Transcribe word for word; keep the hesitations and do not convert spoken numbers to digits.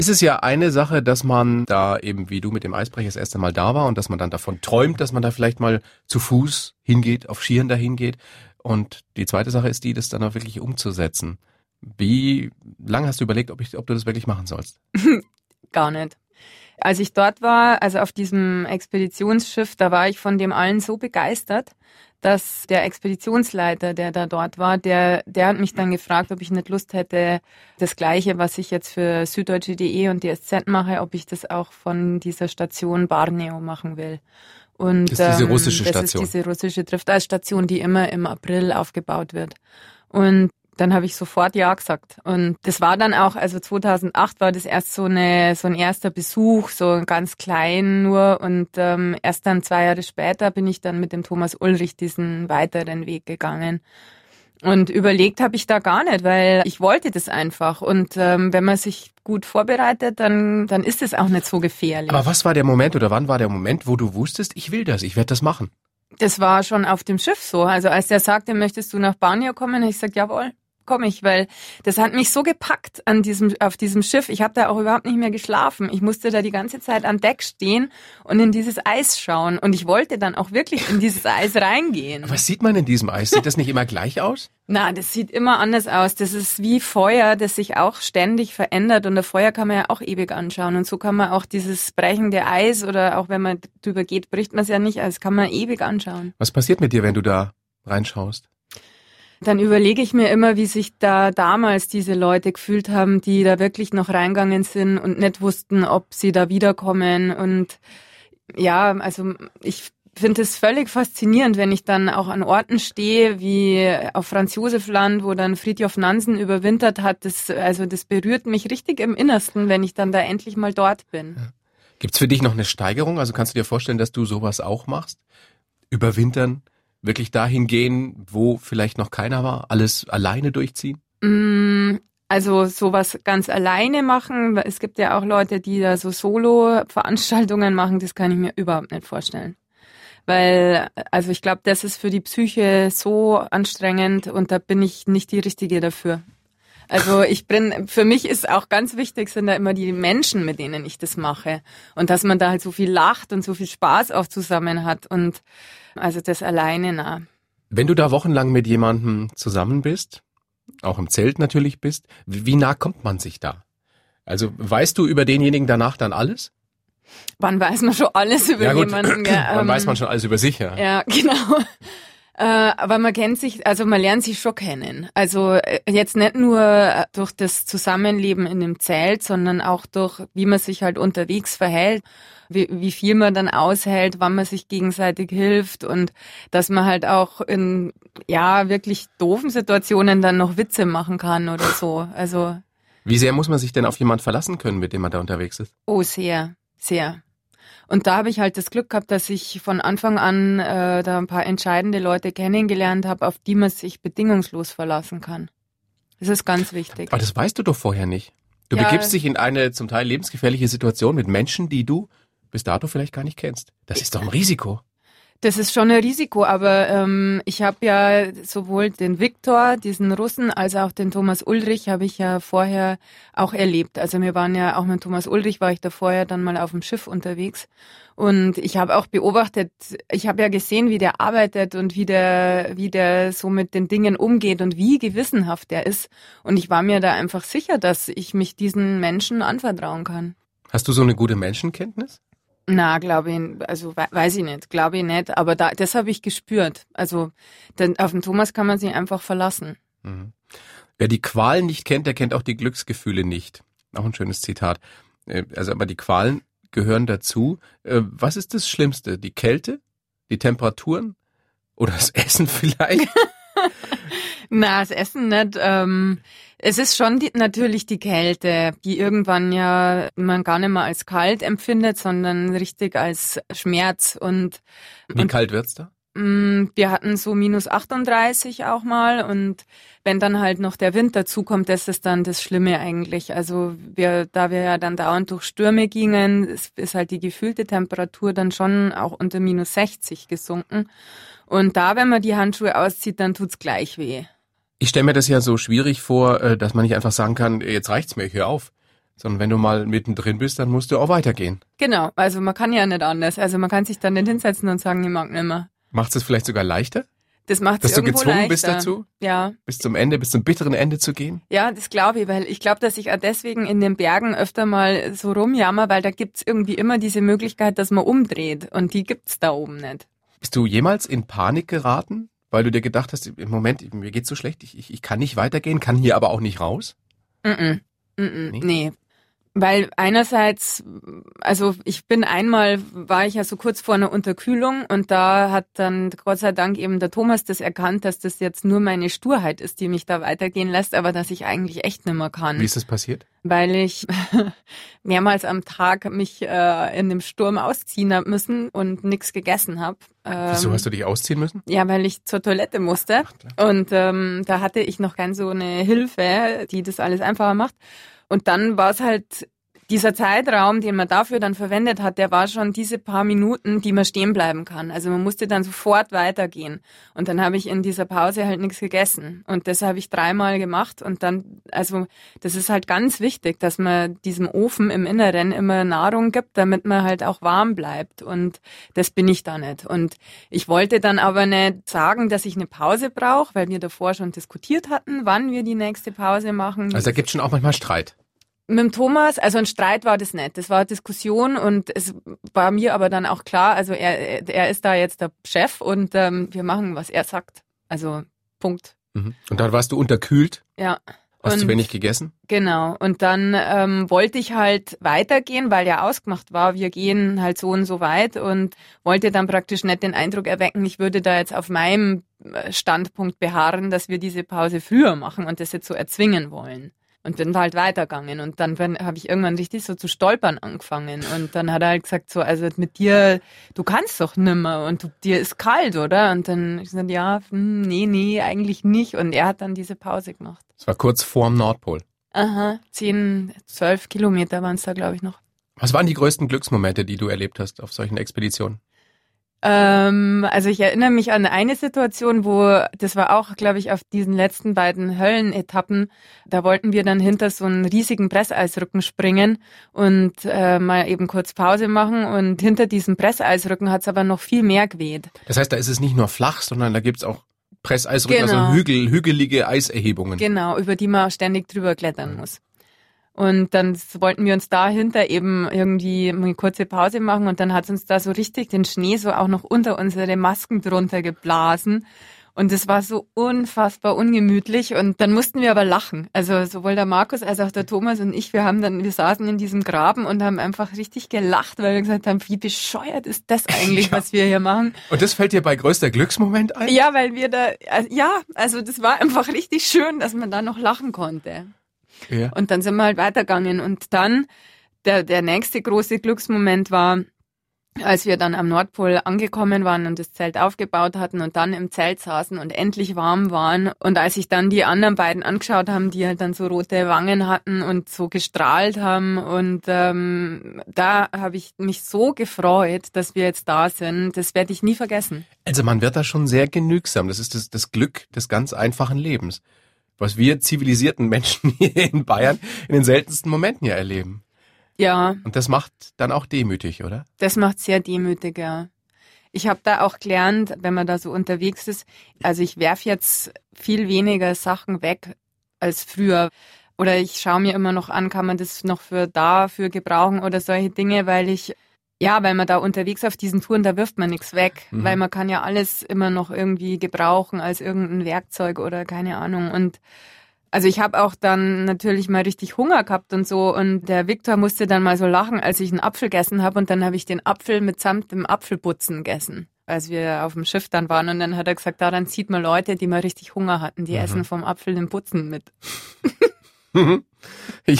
ist es ja eine Sache, dass man da eben wie du mit dem Eisbrecher das erste Mal da war und dass man dann davon träumt, dass man da vielleicht mal zu Fuß hingeht, auf Skiern dahin geht. Und die zweite Sache ist die, das dann auch wirklich umzusetzen. Wie lange hast du überlegt, ob, ich, ob du das wirklich machen sollst? Gar nicht. Als ich dort war, also auf diesem Expeditionsschiff, da war ich von dem allen so begeistert, dass der Expeditionsleiter, der da dort war, der, der hat mich dann gefragt, ob ich nicht Lust hätte, das Gleiche, was ich jetzt für süddeutsche punkt de und die S Z mache, ob ich das auch von dieser Station Borneo machen will. Und, das ist diese russische ähm, das Station. Das ist diese russische Drifteisstation, die immer im April aufgebaut wird. Und dann habe ich sofort Ja gesagt. Und das war dann auch, also zweitausendacht war das erst so eine so ein erster Besuch, so ganz klein nur. Und ähm, erst dann zwei Jahre später bin ich dann mit dem Thomas Ulrich diesen weiteren Weg gegangen. Und überlegt habe ich da gar nicht, weil ich wollte das einfach. Und ähm, wenn man sich gut vorbereitet, dann dann ist es auch nicht so gefährlich. Aber was war der Moment oder wann war der Moment, wo du wusstest, ich will das, ich werde das machen? Das war schon auf dem Schiff so. Also als der sagte, möchtest du nach Borneo kommen, habe ich gesagt, jawohl. Komme ich, weil das hat mich so gepackt an diesem, auf diesem Schiff. Ich habe da auch überhaupt nicht mehr geschlafen. Ich musste da die ganze Zeit an Deck stehen und in dieses Eis schauen. Und ich wollte dann auch wirklich in dieses Eis reingehen. Was sieht man in diesem Eis? Sieht das nicht immer gleich aus? Na, das sieht immer anders aus. Das ist wie Feuer, das sich auch ständig verändert. Und das Feuer kann man ja auch ewig anschauen. Und so kann man auch dieses brechende Eis oder auch wenn man drüber geht, bricht man es ja nicht. Also das kann man ewig anschauen. Was passiert mit dir, wenn du da reinschaust? Dann überlege ich mir immer, wie sich da damals diese Leute gefühlt haben, die da wirklich noch reingegangen sind und nicht wussten, ob sie da wiederkommen. Und ja, also ich finde es völlig faszinierend, wenn ich dann auch an Orten stehe, wie auf Franz Josef Land, wo dann Fridtjof Nansen überwintert hat. Das, also das berührt mich richtig im Innersten, wenn ich dann da endlich mal dort bin. Ja. Gibt's für dich noch eine Steigerung? Also kannst du dir vorstellen, dass du sowas auch machst? Überwintern? Wirklich dahin gehen, wo vielleicht noch keiner war? Alles alleine durchziehen? Also sowas ganz alleine machen. Es gibt ja auch Leute, die da so Solo-Veranstaltungen machen. Das kann ich mir überhaupt nicht vorstellen. Weil, also ich glaube, das ist für die Psyche so anstrengend und da bin ich nicht die Richtige dafür. Also ich bin, für mich ist auch ganz wichtig, sind da immer die Menschen, mit denen ich das mache. Und dass man da halt so viel lacht und so viel Spaß auch zusammen hat. Und also das alleine, na. Wenn du da wochenlang mit jemandem zusammen bist, auch im Zelt natürlich bist, wie nah kommt man sich da? Also weißt du über denjenigen danach dann alles? Wann weiß man schon alles über ja, gut. jemanden? Ja, Wann ähm, weiß man schon alles über sich, ja. Ja, genau. Äh, aber man kennt sich, also man lernt sich schon kennen. Also äh, jetzt nicht nur durch das Zusammenleben in dem Zelt, sondern auch durch, wie man sich halt unterwegs verhält, wie, wie viel man dann aushält, wann man sich gegenseitig hilft und dass man halt auch in, ja, wirklich doofen Situationen dann noch Witze machen kann oder so. Also. Wie sehr muss man sich denn auf jemanden verlassen können, mit dem man da unterwegs ist? Oh, sehr, sehr. Und da habe ich halt das Glück gehabt, dass ich von Anfang an äh, da ein paar entscheidende Leute kennengelernt habe, auf die man sich bedingungslos verlassen kann. Das ist ganz wichtig. Aber das weißt du doch vorher nicht. Du ja. begibst dich in eine zum Teil lebensgefährliche Situation mit Menschen, die du bis dato vielleicht gar nicht kennst. Das ist doch ein Risiko. Das ist schon ein Risiko, aber ähm, ich habe ja sowohl den Viktor, diesen Russen, als auch den Thomas Ulrich habe ich ja vorher auch erlebt. Also wir waren ja auch mit Thomas Ulrich, war ich da vorher dann mal auf dem Schiff unterwegs und ich habe auch beobachtet, ich habe ja gesehen, wie der arbeitet und wie der wie der so mit den Dingen umgeht und wie gewissenhaft der ist und ich war mir da einfach sicher, dass ich mich diesen Menschen anvertrauen kann. Hast du so eine gute Menschenkenntnis? Na, glaube ich, also weiß ich nicht, glaube ich nicht, aber da, das habe ich gespürt. Also denn auf den Thomas kann man sich einfach verlassen. Mhm. Wer die Qualen nicht kennt, der kennt auch die Glücksgefühle nicht. Auch ein schönes Zitat. Also aber die Qualen gehören dazu. Was ist das Schlimmste? Die Kälte? Die Temperaturen? Oder das Essen vielleicht? Na, das Essen nicht. Ähm, es ist schon die, natürlich die Kälte, die irgendwann ja man gar nicht mehr als kalt empfindet, sondern richtig als Schmerz. Und Wie und, kalt wird's da? Mh, wir hatten so minus achtunddreißig auch mal und wenn dann halt noch der Wind dazukommt, das ist dann das Schlimme eigentlich. Also wir, da wir ja dann dauernd durch Stürme gingen, ist, ist halt die gefühlte Temperatur dann schon auch unter minus sechzig gesunken. Und da, wenn man die Handschuhe auszieht, dann tut's gleich weh. Ich stelle mir das ja so schwierig vor, dass man nicht einfach sagen kann, jetzt reicht's mir, ich höre auf. Sondern wenn du mal mittendrin bist, dann musst du auch weitergehen. Genau, also man kann ja nicht anders. Also man kann sich dann nicht hinsetzen und sagen, ich mag nicht mehr. Macht es vielleicht sogar leichter? Das macht Dass es du irgendwo gezwungen leichter. bist dazu? Ja. Bis zum Ende, bis zum bitteren Ende zu gehen? Ja, das glaube ich, weil ich glaube, dass ich auch deswegen in den Bergen öfter mal so rumjammer, weil da gibt's irgendwie immer diese Möglichkeit, dass man umdreht und die gibt's da oben nicht. Bist du jemals in Panik geraten, weil du dir gedacht hast, im Moment, mir geht's so schlecht, ich, ich, ich kann nicht weitergehen, kann hier aber auch nicht raus? Mm-mm. Mm-mm. Nee? Nee. Weil einerseits, also ich bin einmal, war ich ja so kurz vor einer Unterkühlung und da hat dann Gott sei Dank eben der Thomas das erkannt, dass das jetzt nur meine Sturheit ist, die mich da weitergehen lässt, aber dass ich eigentlich echt nicht mehr kann. Wie ist das passiert? Weil ich mehrmals am Tag mich äh, in dem Sturm ausziehen hab müssen und nichts gegessen habe. Ähm, Wieso hast du dich ausziehen müssen? Ja, weil ich zur Toilette musste. Ach, klar. Und ähm, da hatte ich noch keine so eine Hilfe, die das alles einfacher macht. Und dann war es halt dieser Zeitraum, den man dafür dann verwendet hat, der war schon diese paar Minuten, die man stehen bleiben kann. Also man musste dann sofort weitergehen. Und dann habe ich in dieser Pause halt nichts gegessen. Und das habe ich dreimal gemacht. Und dann, also das ist halt ganz wichtig, dass man diesem Ofen im Inneren immer Nahrung gibt, damit man halt auch warm bleibt. Und das bin ich da nicht. Und ich wollte dann aber nicht sagen, dass ich eine Pause brauche, weil wir davor schon diskutiert hatten, wann wir die nächste Pause machen. Also da gibt's schon auch manchmal Streit. Mit dem Thomas, also ein Streit war das nicht. Das war eine Diskussion und es war mir aber dann auch klar, also er er ist da jetzt der Chef und ähm, wir machen, was er sagt. Also Punkt. Mhm. Und dann warst du unterkühlt? Ja. Hast und, zu wenig gegessen? Genau. Und dann ähm, wollte ich halt weitergehen, weil ja ausgemacht war, wir gehen halt so und so weit und wollte dann praktisch nicht den Eindruck erwecken, ich würde da jetzt auf meinem Standpunkt beharren, dass wir diese Pause früher machen und das jetzt so erzwingen wollen. Und bin halt weitergegangen und dann habe ich irgendwann richtig so zu stolpern angefangen und dann hat er halt gesagt so, also mit dir, du kannst doch nimmer und du, dir ist kalt, oder? Und dann hab ich gesagt, ja, hm, nee, nee, eigentlich nicht und er hat dann diese Pause gemacht. Das war kurz vorm Nordpol. Aha, zehn, zwölf Kilometer waren es da, glaube ich, noch. Was waren die größten Glücksmomente, die du erlebt hast auf solchen Expeditionen? Ähm, also ich erinnere mich an eine Situation, wo, das war auch, glaube ich, auf diesen letzten beiden Höllenetappen, da wollten wir dann hinter so einen riesigen Presseisrücken springen und äh, mal eben kurz Pause machen und hinter diesem Presseisrücken hat es aber noch viel mehr geweht. Das heißt, da ist es nicht nur flach, sondern da gibt's auch Presseisrücken, Genau. also Hügel, hügelige Eiserhebungen. Genau, über die man ständig drüber klettern muss. Und dann wollten wir uns dahinter eben irgendwie eine kurze Pause machen und dann hat uns da so richtig den Schnee so auch noch unter unsere Masken drunter geblasen. Und es war so unfassbar ungemütlich und dann mussten wir aber lachen. Also sowohl der Markus als auch der Thomas und ich, wir haben dann, wir saßen in diesem Graben und haben einfach richtig gelacht, weil wir gesagt haben, wie bescheuert ist das eigentlich, ja. was wir hier machen. Und das fällt dir bei größter Glücksmoment ein? Ja, weil wir da, ja, also das war einfach richtig schön, dass man da noch lachen konnte. Ja. Und dann sind wir halt weitergegangen. Und dann, der, der nächste große Glücksmoment war, als wir dann am Nordpol angekommen waren und das Zelt aufgebaut hatten und dann im Zelt saßen und endlich warm waren. Und als ich dann die anderen beiden angeschaut haben, die halt dann so rote Wangen hatten und so gestrahlt haben. Und ähm, da habe ich mich so gefreut, dass wir jetzt da sind. Das werde ich nie vergessen. Also man wird da schon sehr genügsam. Das ist das, das Glück des ganz einfachen Lebens, was wir zivilisierten Menschen hier in Bayern in den seltensten Momenten ja erleben. Ja. Und das macht dann auch demütig, oder? Das macht sehr demütig, ja. Ich habe da auch gelernt, wenn man da so unterwegs ist, also ich werf jetzt viel weniger Sachen weg als früher. Oder ich schaue mir immer noch an, kann man das noch für dafür gebrauchen oder solche Dinge, weil ich, ja, weil man da unterwegs auf diesen Touren, da wirft man nichts weg, mhm. weil man kann ja alles immer noch irgendwie gebrauchen als irgendein Werkzeug oder keine Ahnung. Und also ich habe auch dann natürlich mal richtig Hunger gehabt und so und der Viktor musste dann mal so lachen, als ich einen Apfel gegessen habe und dann habe ich den Apfel mitsamt dem Apfelputzen gegessen, als wir auf dem Schiff dann waren und dann hat er gesagt, da dann sieht man Leute, die mal richtig Hunger hatten, die mhm. essen vom Apfel den Putzen mit. Ich